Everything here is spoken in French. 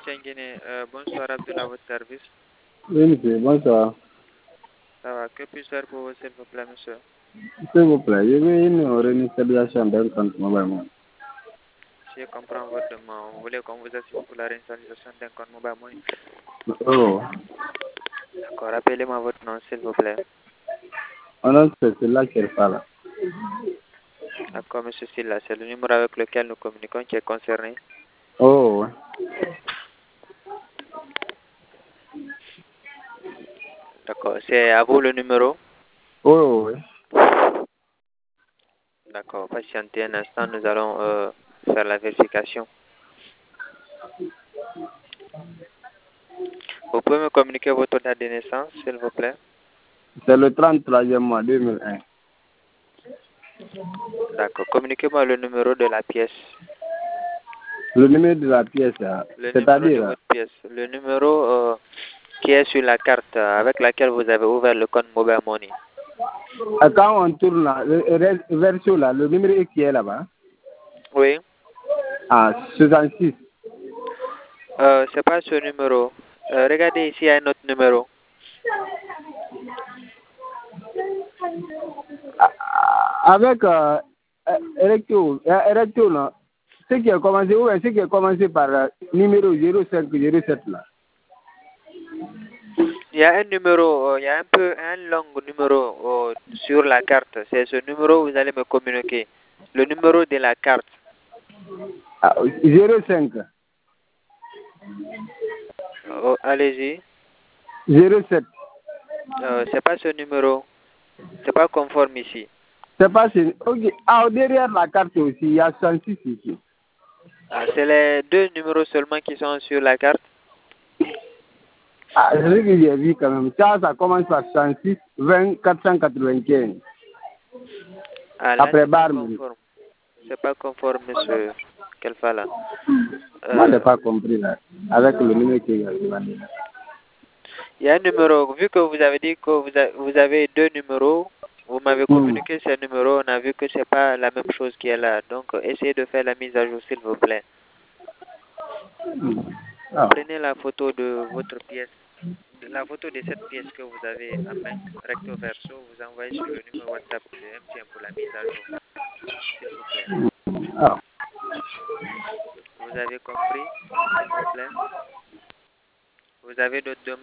Tchenguene, bonsoir Abdullah, votre service. Oui, monsieur, bonsoir. Ça va, que puis-je faire pour vous, s'il vous plaît, monsieur? S'il vous plaît, je veux une réinitialisation d'un compte mobile money. Je comprends votre demande. Vous voulez qu'on vous assiste pour la réinitialisation d'un compte mobile money? Oh, D'accord, rappelez-moi votre nom, s'il vous plaît. on a c'est là qu'elle parle. D'accord, monsieur Silla, c'est le numéro avec lequel nous communiquons qui est concerné. Oh, D'accord, c'est à vous le numéro? oh, oui. D'accord, patientez un instant, nous allons faire la vérification. Vous pouvez me communiquer votre date de naissance, s'il vous plaît? C'est le 33e mois 2001. D'accord, communiquez-moi le numéro de la pièce. Le numéro de la pièce, Le numéro de c'est-à-dire, votre pièce. Le numéro qui est sur la carte avec laquelle vous avez ouvert le compte Mobile Money. quand on tourne vers sur là, le numéro qui est là-bas, Oui. 66. C'est pas ce numéro. Regardez ici, il y a un autre numéro. Avec Erecto, là, ce qui a commencé, ou ce qui a commencé par numéro 0507 là. Il y a un numéro, il y a un long numéro sur la carte. C'est ce numéro que vous allez me communiquer. Le numéro de la carte. 05. Allez-y. 07. C'est pas ce numéro. C'est pas conforme ici. C'est pas si. Ok. Derrière la carte aussi, il y a 106 ici. C'est les deux numéros seulement qui sont sur la carte. C'est ce que j'ai vu quand même. Ça commence par 106, 20, 495. Après Barme. C'est pas conforme, monsieur Kelfala. Moi, je n'ai pas compris là. Avec le numéro qui est demandé. Il y a un numéro, vu que vous avez dit que vous avez deux numéros, vous m'avez communiqué ces numéros, on a vu que ce n'est pas la même chose qui est là. Donc, essayez de faire la mise à jour, s'il vous plaît. Prenez la photo de votre pièce, la photo de cette pièce que vous avez à main, recto verso, vous envoyez sur le numéro WhatsApp de MTN pour la mise à jour, s'il vous plaît. Vous avez compris, s'il vous plaît? Vous avez d'autres demandes?